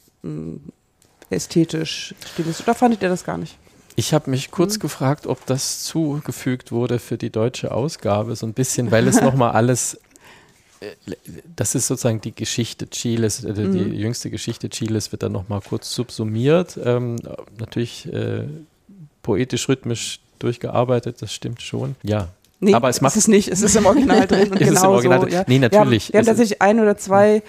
Ästhetisch, stilistisch. Oder fandet ihr das gar nicht? Ich habe mich kurz mhm. gefragt, ob das zugefügt wurde für die deutsche Ausgabe, so ein bisschen, weil es nochmal alles, äh, das ist sozusagen die Geschichte Chiles, äh, mhm. die jüngste Geschichte Chiles wird dann nochmal kurz subsumiert, ähm, natürlich äh, poetisch-rhythmisch durchgearbeitet, das stimmt schon, ja. Nee, aber es macht es nicht, es ist im Original drin und genau Original so. drin? Ja. Nee, natürlich. Wir haben, wir haben tatsächlich ein oder zwei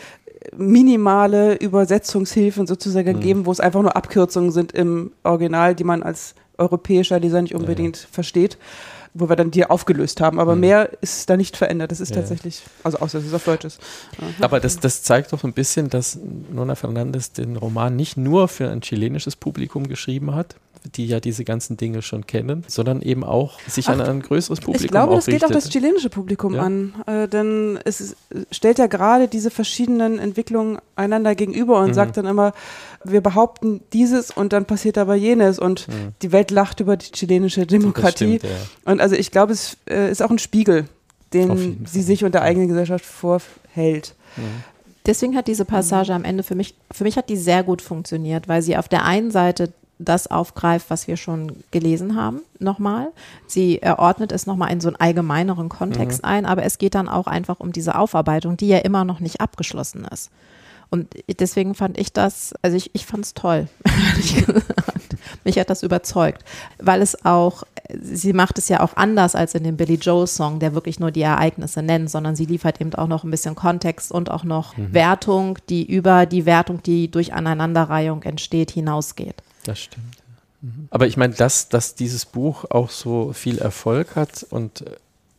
minimale Übersetzungshilfen sozusagen mhm. gegeben, wo es einfach nur Abkürzungen sind im Original, die man als europäischer Leser nicht unbedingt ja, ja. versteht, wo wir dann die aufgelöst haben. Aber mhm. mehr ist da nicht verändert. Das ist ja, tatsächlich, also außer dass es auf Deutsch ist. Aha. Aber das, das zeigt doch ein bisschen, dass Nona Fernández den Roman nicht nur für ein chilenisches Publikum geschrieben hat, die ja diese ganzen Dinge schon kennen, sondern eben auch sich Ach, an ein größeres Publikum Ich glaube, das richtet. geht auch das chilenische Publikum ja? an, äh, denn es ist, stellt ja gerade diese verschiedenen Entwicklungen einander gegenüber und mhm. sagt dann immer, wir behaupten dieses und dann passiert aber jenes und mhm. die Welt lacht über die chilenische Demokratie. Stimmt, ja. Und also ich glaube, es äh, ist auch ein Spiegel, den sie sich und der eigenen Gesellschaft vorhält. Mhm. Deswegen hat diese Passage am Ende für mich, für mich hat die sehr gut funktioniert, weil sie auf der einen Seite das aufgreift, was wir schon gelesen haben, nochmal. Sie ordnet es nochmal in so einen allgemeineren Kontext mhm. ein, aber es geht dann auch einfach um diese Aufarbeitung, die ja immer noch nicht abgeschlossen ist. Und deswegen fand ich das, also ich, ich fand es toll, ehrlich gesagt. Mich hat das überzeugt, weil es auch, sie macht es ja auch anders als in dem Billy Joel Song, der wirklich nur die Ereignisse nennt, sondern sie liefert eben auch noch ein bisschen Kontext und auch noch mhm. Wertung, die über die Wertung, die durch Aneinanderreihung entsteht, hinausgeht. Das stimmt. Mhm. Aber ich meine, dass, dass dieses Buch auch so viel Erfolg hat und äh,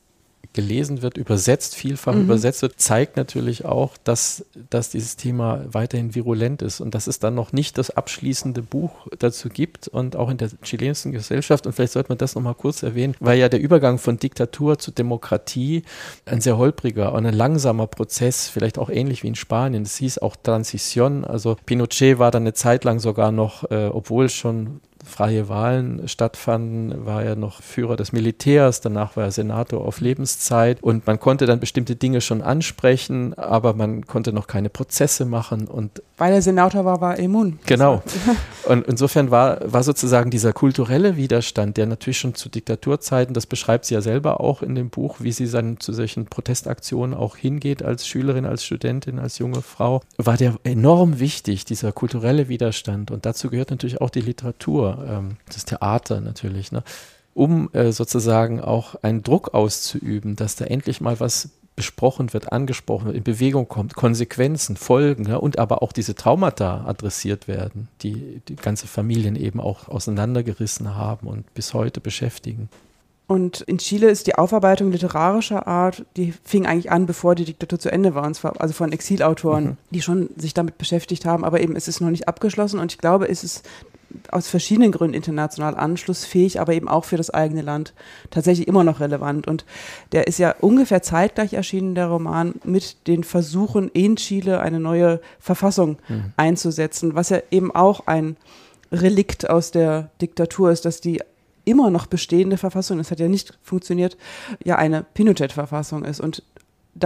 gelesen wird, übersetzt, vielfach mhm. übersetzt wird, zeigt natürlich auch, dass, dass dieses Thema weiterhin virulent ist und dass es dann noch nicht das abschließende Buch dazu gibt und auch in der chilenischen Gesellschaft, und vielleicht sollte man das nochmal kurz erwähnen, weil ja der Übergang von Diktatur zu Demokratie ein sehr holpriger und ein langsamer Prozess, vielleicht auch ähnlich wie in Spanien. Es hieß auch Transición, also Pinochet war dann eine Zeit lang sogar noch, äh, obwohl schon freie Wahlen stattfanden, war er noch Führer des Militärs, danach war er Senator auf Lebenszeit und man konnte dann bestimmte Dinge schon ansprechen, aber man konnte noch keine Prozesse machen. Und weil er Senator war, war er immun. Genau. Und insofern war, war sozusagen dieser kulturelle Widerstand, der natürlich schon zu Diktaturzeiten, das beschreibt sie ja selber auch in dem Buch, wie sie dann zu solchen Protestaktionen auch hingeht als Schülerin, als Studentin, als junge Frau, war der enorm wichtig, dieser kulturelle Widerstand. Und dazu gehört natürlich auch die Literatur. Das Theater natürlich, ne? um äh, sozusagen auch einen Druck auszuüben, dass da endlich mal was besprochen wird, angesprochen wird, in Bewegung kommt, Konsequenzen, Folgen, ne? und aber auch diese Traumata adressiert werden, die die ganze Familien eben auch auseinandergerissen haben und bis heute beschäftigen. Und in Chile ist die Aufarbeitung literarischer Art, die fing eigentlich an, bevor die Diktatur zu Ende war, und zwar also von Exilautoren, mhm. die schon sich damit beschäftigt haben, aber eben es ist noch nicht abgeschlossen und ich glaube, es ist aus verschiedenen Gründen international anschlussfähig, aber eben auch für das eigene Land tatsächlich immer noch relevant. Und der ist ja ungefähr zeitgleich erschienen, der Roman, mit den Versuchen in Chile eine neue Verfassung mhm. einzusetzen, was ja eben auch ein Relikt aus der Diktatur ist, dass die immer noch bestehende Verfassung, das hat ja nicht funktioniert, ja eine Pinochet-Verfassung ist. Und da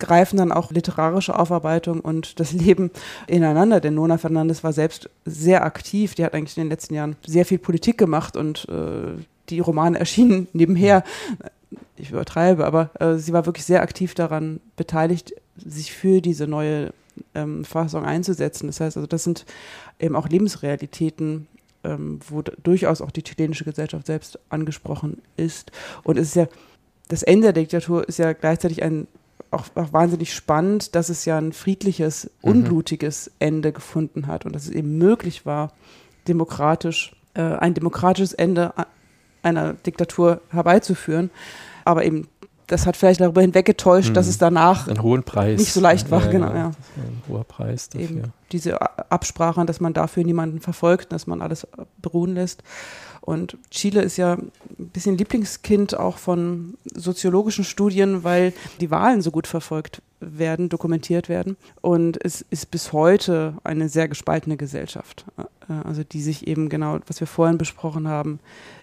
greifen dann auch literarische Aufarbeitung und das Leben ineinander, denn Nona Fernandes war selbst sehr aktiv, die hat eigentlich in den letzten Jahren sehr viel Politik gemacht und äh, die Romane erschienen nebenher, ich übertreibe, aber äh, sie war wirklich sehr aktiv daran beteiligt, sich für diese neue ähm, Verfassung einzusetzen. Das heißt also, das sind eben auch Lebensrealitäten, ähm, wo d- durchaus auch die chilenische Gesellschaft selbst angesprochen ist. Und es ist ja, das Ende der Diktatur ist ja gleichzeitig ein Auch, auch wahnsinnig spannend, dass es ja ein friedliches, unblutiges mhm. Ende gefunden hat und dass es eben möglich war, demokratisch, äh, ein demokratisches Ende einer Diktatur herbeizuführen. Aber eben, das hat vielleicht darüber hinweggetäuscht, mhm. dass es danach einen hohen Preis. nicht so leicht war. Ja, genau, ja. ja. Ein hoher Preis dafür. Eben diese Absprachen, dass man dafür niemanden verfolgt, dass man alles beruhen lässt. Und Chile ist ja ein bisschen Lieblingskind auch von soziologischen Studien, weil die Wahlen so gut verfolgt werden, dokumentiert werden. Und es ist bis heute eine sehr gespaltene Gesellschaft. Also die sich eben genau, was wir vorhin besprochen haben,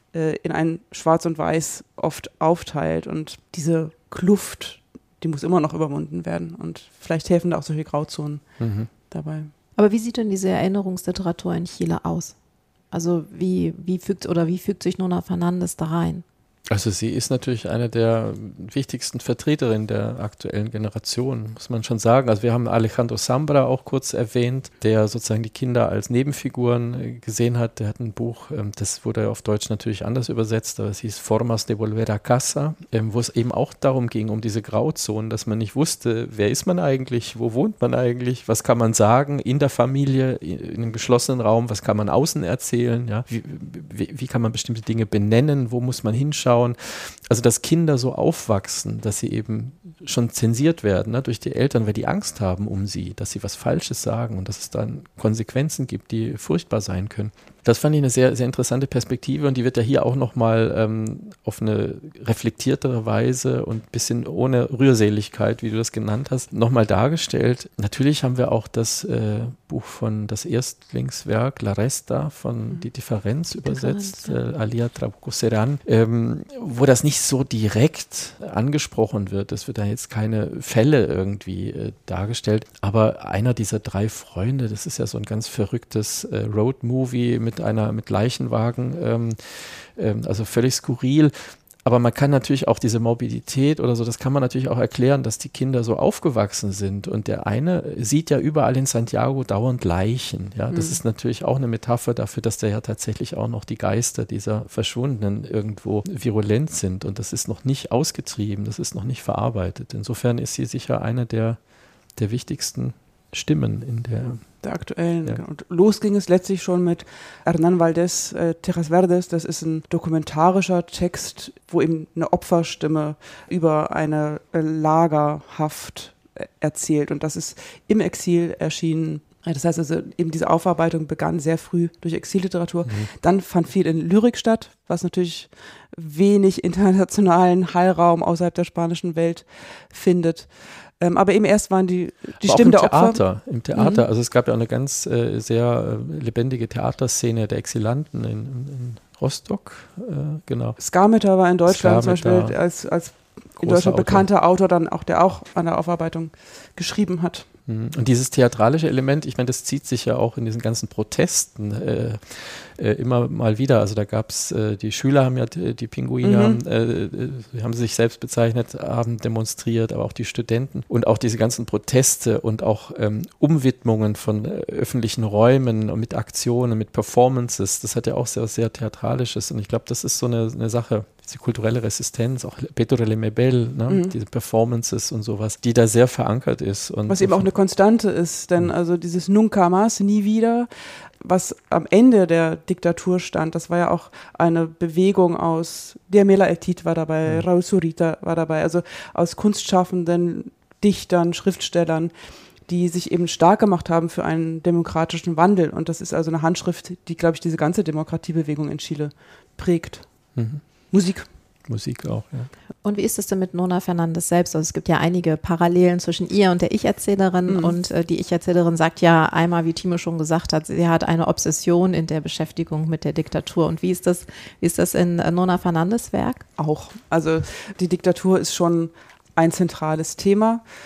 in ein Schwarz und Weiß oft aufteilt. Und diese Kluft, die muss immer noch überwunden werden. Und vielleicht helfen da auch solche Grauzonen mhm. dabei. Aber wie sieht denn diese Erinnerungsliteratur in Chile aus? Also wie, wie fügt oder wie fügt sich Nona Fernandes da rein? Also sie ist natürlich eine der wichtigsten Vertreterinnen der aktuellen Generation, muss man schon sagen. Also wir haben Alejandro Zambra auch kurz erwähnt, der sozusagen die Kinder als Nebenfiguren gesehen hat. Der hat ein Buch, das wurde auf Deutsch natürlich anders übersetzt, aber es hieß Formas de Volver a Casa, wo es eben auch darum ging, um diese Grauzonen, dass man nicht wusste, wer ist man eigentlich, wo wohnt man eigentlich, was kann man sagen in der Familie, in einem geschlossenen Raum, was kann man außen erzählen, ja? wie, wie, wie kann man bestimmte Dinge benennen, wo muss man hinschauen. Also dass Kinder so aufwachsen, dass sie eben schon zensiert werden, ne, durch die Eltern, weil die Angst haben um sie, dass sie was Falsches sagen und dass es dann Konsequenzen gibt, die furchtbar sein können. Das fand ich eine sehr, sehr interessante Perspektive und die wird ja hier auch nochmal ähm, auf eine reflektiertere Weise und ein bisschen ohne Rührseligkeit, wie du das genannt hast, nochmal dargestellt. Natürlich haben wir auch das äh, Buch von, das Erstlingswerk La Resta von mhm. Die Differenz übersetzt, Differenz, ja. äh, Alia Trabuco Serán, ähm, wo das nicht so direkt angesprochen wird. Es wird da jetzt keine Fälle irgendwie äh, dargestellt, aber einer dieser drei Freunde, das ist ja so ein ganz verrücktes äh, Roadmovie mit einer mit Leichenwagen, ähm, ähm, also völlig skurril. Aber man kann natürlich auch diese Morbidität oder so, das kann man natürlich auch erklären, dass die Kinder so aufgewachsen sind. Und der eine sieht ja überall in Santiago dauernd Leichen. Ja, das mhm. ist natürlich auch eine Metapher dafür, dass da ja tatsächlich auch noch die Geister dieser Verschwundenen irgendwo virulent sind. Und das ist noch nicht ausgetrieben, das ist noch nicht verarbeitet. Insofern ist sie sicher eine der, der wichtigsten Stimmen in der der aktuellen. Ja. Und los ging es letztlich schon mit Hernán Valdés, äh, Tejas Verdes. Das ist ein dokumentarischer Text, wo eben eine Opferstimme über eine äh, Lagerhaft äh, erzählt. Und das ist im Exil erschienen. Das heißt also, eben diese Aufarbeitung begann sehr früh durch Exilliteratur. Mhm. Dann fand viel in Lyrik statt, was natürlich wenig internationalen Heilraum außerhalb der spanischen Welt findet. Ähm, aber eben erst waren die, die Stimmen der Opfer. Theater, im Theater, mhm. also es gab ja auch eine ganz äh, sehr äh, lebendige Theaterszene der Exilanten in, in Rostock, äh, genau. Skarmeter war in Deutschland zum Beispiel als, als in Deutschland Autor. bekannter Autor, dann auch der auch an der Aufarbeitung geschrieben hat. Und dieses theatralische Element, ich meine, das zieht sich ja auch in diesen ganzen Protesten äh, äh, immer mal wieder. Also da gab es, äh, die Schüler haben ja, die, die Pinguine, mhm. äh, haben sich selbst bezeichnet, haben demonstriert, aber auch die Studenten. Und auch diese ganzen Proteste und auch ähm, Umwidmungen von äh, öffentlichen Räumen mit Aktionen, mit Performances, das hat ja auch sehr, sehr Theatralisches. Und ich glaube, das ist so eine, eine Sache, die kulturelle Resistenz, auch Pedro Lemebel, ne? mhm. diese Performances und sowas, die da sehr verankert ist. Und was eben auch eine Konstante ist, denn also dieses Nunca más, nie wieder, was am Ende der Diktatur stand, das war ja auch eine Bewegung aus, Diamela Etit war dabei, mhm. Raúl Zurita war dabei, also aus Kunstschaffenden, Dichtern, Schriftstellern, die sich eben stark gemacht haben für einen demokratischen Wandel. Und das ist also eine Handschrift, die, glaube ich, diese ganze Demokratiebewegung in Chile prägt. Mhm. Musik. Musik auch, ja. Und wie ist es denn mit Nona Fernandes selbst? Also es gibt ja einige Parallelen zwischen ihr und der Ich-Erzählerin mhm. und äh, die Ich-Erzählerin sagt ja einmal, wie Timo schon gesagt hat, sie hat eine Obsession in der Beschäftigung mit der Diktatur. Und wie ist das, wie ist das in äh, Nona Fernandes Werk? Auch. Also die Diktatur ist schon ein zentrales Thema.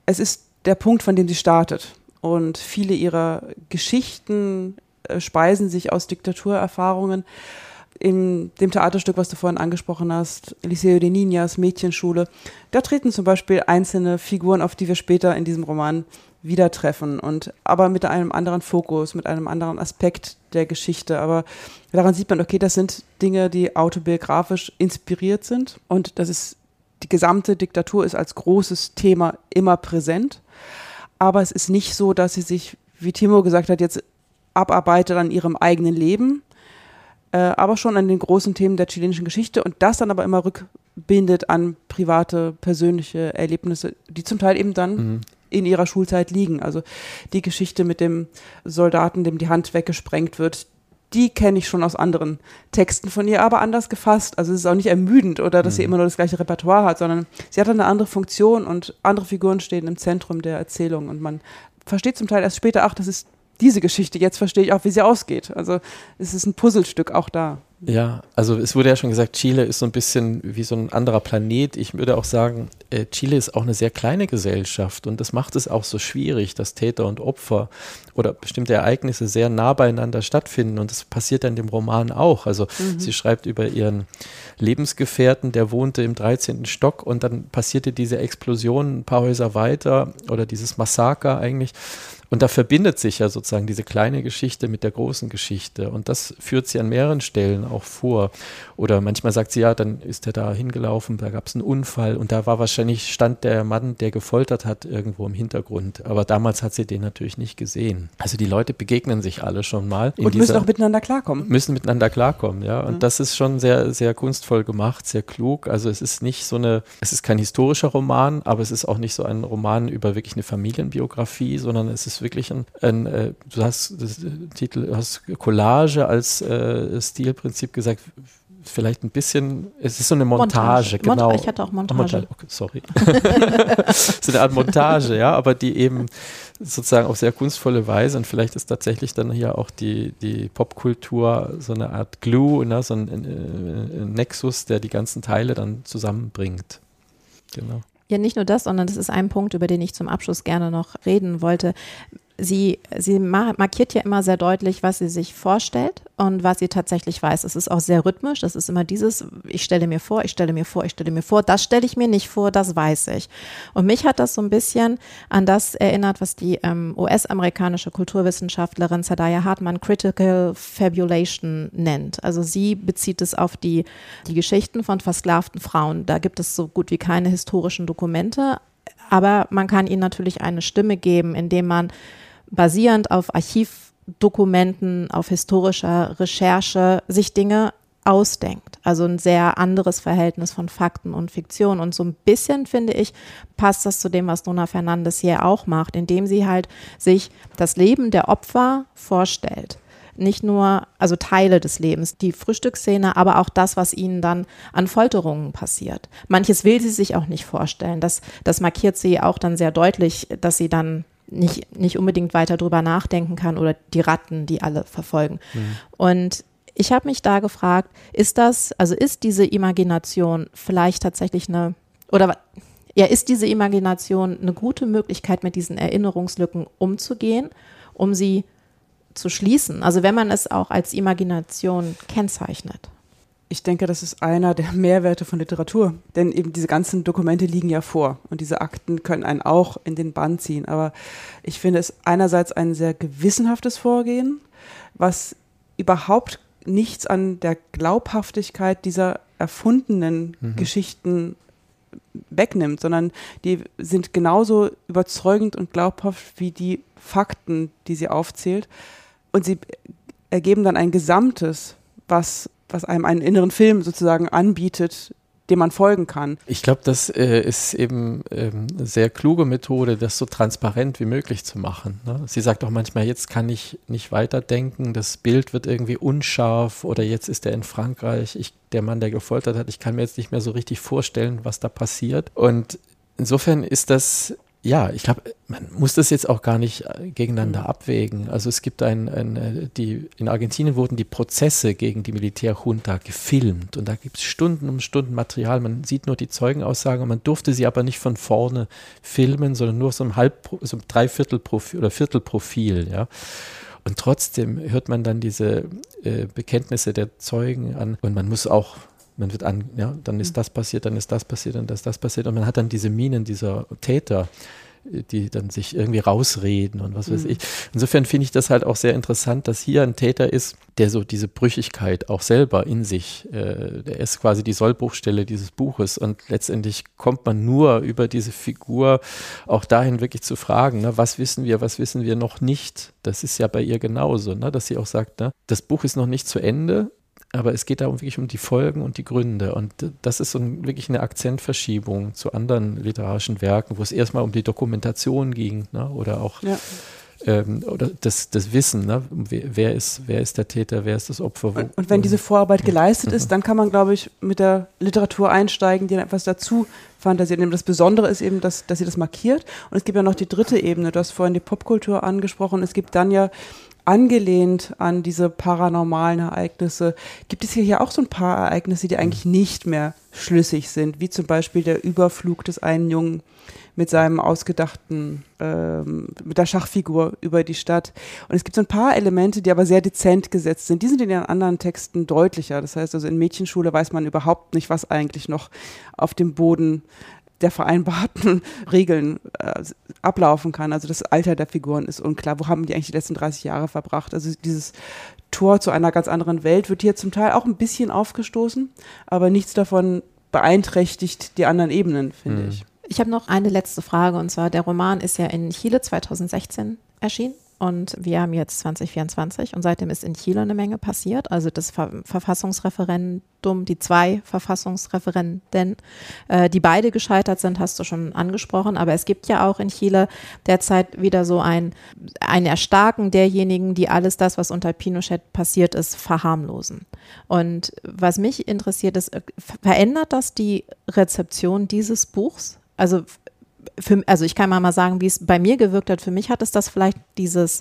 es ist der Punkt, von dem sie startet. Und viele ihrer Geschichten äh, speisen sich aus Diktaturerfahrungen. In dem Theaterstück, was du vorhin angesprochen hast, Liceo de Niñas, Mädchenschule, da treten zum Beispiel einzelne Figuren, auf die wir später in diesem Roman wieder treffen, und aber mit einem anderen Fokus, mit einem anderen Aspekt der Geschichte. Aber daran sieht man, okay, das sind Dinge, die autobiografisch inspiriert sind, und das ist, die gesamte Diktatur ist als großes Thema immer präsent. Aber es ist nicht so, dass sie sich, wie Timo gesagt hat, jetzt abarbeitet an ihrem eigenen Leben, äh, aber schon an den großen Themen der chilenischen Geschichte, und das dann aber immer rückbindet an private, persönliche Erlebnisse, die zum Teil eben dann mhm. in ihrer Schulzeit liegen. Also die Geschichte mit dem Soldaten, dem die Hand weggesprengt wird, die kenne ich schon aus anderen Texten von ihr, aber anders gefasst. Also es ist auch nicht ermüdend oder dass mhm. sie immer nur das gleiche Repertoire hat, sondern sie hat eine andere Funktion und andere Figuren stehen im Zentrum der Erzählung, und man versteht zum Teil erst später, ach, das ist diese Geschichte, jetzt verstehe ich auch, wie sie ausgeht. Also es ist ein Puzzlestück auch da. Ja, also es wurde ja schon gesagt, Chile ist so ein bisschen wie so ein anderer Planet. Ich würde auch sagen, äh, Chile ist auch eine sehr kleine Gesellschaft, und das macht es auch so schwierig, dass Täter und Opfer oder bestimmte Ereignisse sehr nah beieinander stattfinden, und das passiert dann dem Roman auch. Also mhm. sie schreibt über ihren Lebensgefährten, der wohnte im dreizehnten Stock, und dann passierte diese Explosion ein paar Häuser weiter oder dieses Massaker eigentlich. Und da verbindet sich ja sozusagen diese kleine Geschichte mit der großen Geschichte, und das führt sie an mehreren Stellen auch vor. Oder manchmal sagt sie, ja, dann ist er da hingelaufen, da gab es einen Unfall, und da war wahrscheinlich, stand der Mann, der gefoltert hat, irgendwo im Hintergrund. Aber damals hat sie den natürlich nicht gesehen. Also die Leute begegnen sich alle schon mal. Und müssen auch miteinander klarkommen. Müssen miteinander klarkommen, ja. Und ja. das ist schon sehr, sehr kunstvoll gemacht, sehr klug. Also es ist nicht so eine, es ist kein historischer Roman, aber es ist auch nicht so ein Roman über wirklich eine Familienbiografie, sondern es ist wirklich ein, ein äh, du hast das Titel, du hast Collage als äh, Stilprinzip gesagt, vielleicht ein bisschen, es ist so eine Montage, Montage. genau. Mont- ich hatte auch Montage. Montage. Okay, sorry. So eine Art Montage, ja, aber die eben sozusagen auf sehr kunstvolle Weise, und vielleicht ist tatsächlich dann hier auch die, die Popkultur so eine Art Glue, ne, so ein, ein, ein Nexus, der die ganzen Teile dann zusammenbringt. Genau. Ja, nicht nur das, sondern das ist ein Punkt, über den ich zum Abschluss gerne noch reden wollte. Sie, sie markiert ja immer sehr deutlich, was sie sich vorstellt und was sie tatsächlich weiß. Es ist auch sehr rhythmisch. Das ist immer dieses, ich stelle mir vor, ich stelle mir vor, ich stelle mir vor. Das stelle ich mir nicht vor, das weiß ich. Und mich hat das so ein bisschen an das erinnert, was die ähm, U S-amerikanische Kulturwissenschaftlerin Saidiya Hartman Critical Fabulation nennt. Also sie bezieht es auf die, die Geschichten von versklavten Frauen. Da gibt es so gut wie keine historischen Dokumente, aber man kann ihnen natürlich eine Stimme geben, indem man basierend auf Archivdokumenten, auf historischer Recherche sich Dinge ausdenkt. Also ein sehr anderes Verhältnis von Fakten und Fiktion. Und so ein bisschen, finde ich, passt das zu dem, was Nona Fernández hier auch macht, indem sie halt sich das Leben der Opfer vorstellt. Nicht nur, also Teile des Lebens, die Frühstücksszene, aber auch das, was ihnen dann an Folterungen passiert. Manches will sie sich auch nicht vorstellen. Das, das markiert sie auch dann sehr deutlich, dass sie dann nicht, nicht unbedingt weiter drüber nachdenken kann, oder die Ratten, die alle verfolgen. Mhm. Und ich habe mich da gefragt, ist das, also ist diese Imagination vielleicht tatsächlich eine, oder ja, ist diese Imagination eine gute Möglichkeit, mit diesen Erinnerungslücken umzugehen, um sie zu schließen? Also wenn man es auch als Imagination kennzeichnet. Ich denke, das ist einer der Mehrwerte von Literatur, denn eben diese ganzen Dokumente liegen ja vor, und diese Akten können einen auch in den Bann ziehen. Aber ich finde es einerseits ein sehr gewissenhaftes Vorgehen, was überhaupt nichts an der Glaubhaftigkeit dieser erfundenen mhm. Geschichten wegnimmt, sondern die sind genauso überzeugend und glaubhaft wie die Fakten, die sie aufzählt. Und sie ergeben dann ein Gesamtes, was was einem einen inneren Film sozusagen anbietet, dem man folgen kann. Ich glaube, das äh, ist eben ähm, eine sehr kluge Methode, das so transparent wie möglich zu machen. Ne? Sie sagt auch manchmal, jetzt kann ich nicht weiterdenken, das Bild wird irgendwie unscharf, oder jetzt ist er in Frankreich, ich, der Mann, der gefoltert hat, ich kann mir jetzt nicht mehr so richtig vorstellen, was da passiert. Und insofern ist das Ja, ich glaube, man muss das jetzt auch gar nicht gegeneinander mhm. abwägen. Also es gibt ein, ein, die, in Argentinien wurden die Prozesse gegen die Militärjunta gefilmt und da gibt es Stunden um Stunden Material. Man sieht nur die Zeugenaussagen und man durfte sie aber nicht von vorne filmen, sondern nur so ein halb, so ein Dreiviertelprofil oder Viertelprofil, ja. Und trotzdem hört man dann diese äh, Bekenntnisse der Zeugen an und man muss auch Man wird an, ja, dann ist das passiert, dann ist das passiert, dann ist das passiert. Und man hat dann diese Minen dieser Täter, die dann sich irgendwie rausreden und was weiß mhm. ich. Insofern finde ich das halt auch sehr interessant, dass hier ein Täter ist, der so diese Brüchigkeit auch selber in sich, äh, der ist quasi die Sollbruchstelle dieses Buches und letztendlich kommt man nur über diese Figur auch dahin wirklich zu fragen, ne, was wissen wir, was wissen wir noch nicht. Das ist ja bei ihr genauso, ne, dass sie auch sagt, ne, das Buch ist noch nicht zu Ende, aber es geht darum wirklich um die Folgen und die Gründe und das ist so ein, wirklich eine Akzentverschiebung zu anderen literarischen Werken, wo es erstmal um die Dokumentation ging, ne? Oder auch ja. ähm, oder das, das Wissen, ne? wer, wer, ist, wer ist der Täter, wer ist das Opfer. Wo, und, und wenn diese Vorarbeit geleistet ist, dann kann man, glaube ich, mit der Literatur einsteigen, die dann etwas dazu fantasiert. Das Besondere ist eben, dass, dass sie das markiert und es gibt ja noch die dritte Ebene, du hast vorhin die Popkultur angesprochen, es gibt dann ja angelehnt an diese paranormalen Ereignisse, gibt es hier ja auch so ein paar Ereignisse, die eigentlich nicht mehr schlüssig sind, wie zum Beispiel der Überflug des einen Jungen mit seinem ausgedachten, ähm, mit der Schachfigur über die Stadt. Und es gibt so ein paar Elemente, die aber sehr dezent gesetzt sind. Die sind in den anderen Texten deutlicher. Das heißt also, in Mädchenschule weiß man überhaupt nicht, was eigentlich noch auf dem Boden der vereinbarten Regeln äh, ablaufen kann. Also das Alter der Figuren ist unklar. Wo haben die eigentlich die letzten dreißig Jahre verbracht? Also dieses Tor zu einer ganz anderen Welt wird hier zum Teil auch ein bisschen aufgestoßen, aber nichts davon beeinträchtigt die anderen Ebenen, finde mhm. ich. Ich habe noch eine letzte Frage und zwar, der Roman ist ja in Chile zweitausendsechzehn erschienen. Und wir haben jetzt zwanzig vierundzwanzig und seitdem ist in Chile eine Menge passiert. Also das Ver- Verfassungsreferendum, die zwei Verfassungsreferenden, äh, die beide gescheitert sind, hast du schon angesprochen. Aber es gibt ja auch in Chile derzeit wieder so ein, ein Erstarken derjenigen, die alles das, was unter Pinochet passiert ist, verharmlosen. Und was mich interessiert ist, verändert das die Rezeption dieses Buchs? Also Für, also ich kann mal, mal sagen, wie es bei mir gewirkt hat. Für mich hat es das vielleicht dieses,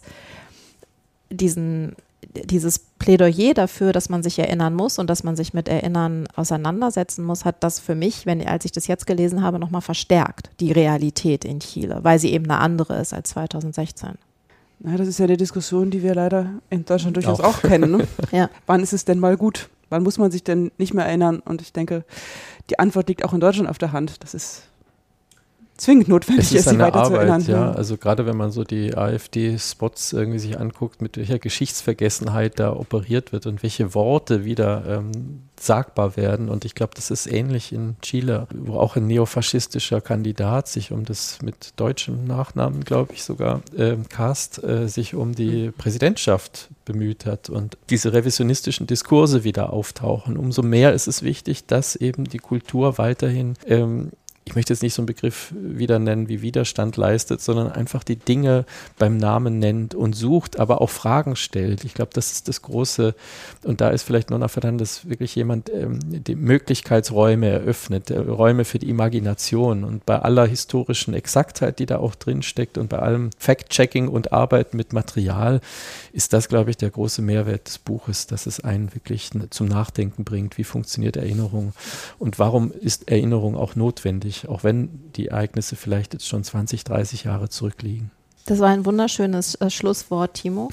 diesen, dieses Plädoyer dafür, dass man sich erinnern muss und dass man sich mit Erinnern auseinandersetzen muss, hat das für mich, wenn, als ich das jetzt gelesen habe, nochmal verstärkt, die Realität in Chile, weil sie eben eine andere ist als zweitausendsechzehn. Na, das ist ja eine Diskussion, die wir leider in Deutschland durchaus auch, auch kennen. Ne? Ja. Wann ist es denn mal gut? Wann muss man sich denn nicht mehr erinnern? Und ich denke, die Antwort liegt auch in Deutschland auf der Hand. Das ist zwingend notwendig ist, sie weiter Arbeit, zu erinnern. Ja. Also gerade wenn man so die AfD-Spots irgendwie sich anguckt, mit welcher Geschichtsvergessenheit da operiert wird und welche Worte wieder ähm, sagbar werden. Und ich glaube, das ist ähnlich in Chile, wo auch ein neofaschistischer Kandidat sich um das mit deutschem Nachnamen, glaube ich sogar, ähm, Cast, äh, sich um die Präsidentschaft bemüht hat und diese revisionistischen Diskurse wieder auftauchen. Umso mehr ist es wichtig, dass eben die Kultur weiterhin ähm, ich möchte jetzt nicht so einen Begriff wieder nennen, wie Widerstand leistet, sondern einfach die Dinge beim Namen nennt und sucht, aber auch Fragen stellt. Ich glaube, das ist das Große. Und da ist vielleicht Nona Fernandes wirklich jemand, ähm, die Möglichkeitsräume eröffnet, äh, Räume für die Imagination. Und bei aller historischen Exaktheit, die da auch drin steckt und bei allem Fact-Checking und Arbeiten mit Material, ist das, glaube ich, der große Mehrwert des Buches, dass es einen wirklich zum Nachdenken bringt. Wie funktioniert Erinnerung und warum ist Erinnerung auch notwendig? Auch wenn die Ereignisse vielleicht jetzt schon zwanzig, dreißig Jahre zurückliegen. Das war ein wunderschönes äh, Schlusswort, Timo.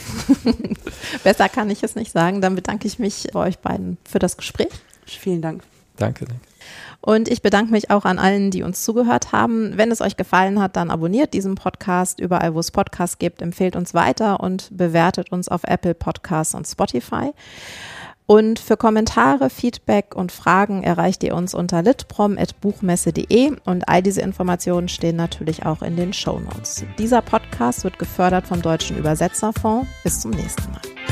Besser kann ich es nicht sagen. Dann bedanke ich mich bei euch beiden für das Gespräch. Vielen Dank. Danke, danke. Und ich bedanke mich auch an allen, die uns zugehört haben. Wenn es euch gefallen hat, dann abonniert diesen Podcast überall, wo es Podcasts gibt, empfehlt uns weiter und bewertet uns auf Apple Podcasts und Spotify. Und für Kommentare, Feedback und Fragen erreicht ihr uns unter litprom at buchmesse punkt de und all diese Informationen stehen natürlich auch in den Shownotes. Dieser Podcast wird gefördert vom Deutschen Übersetzerfonds. Bis zum nächsten Mal.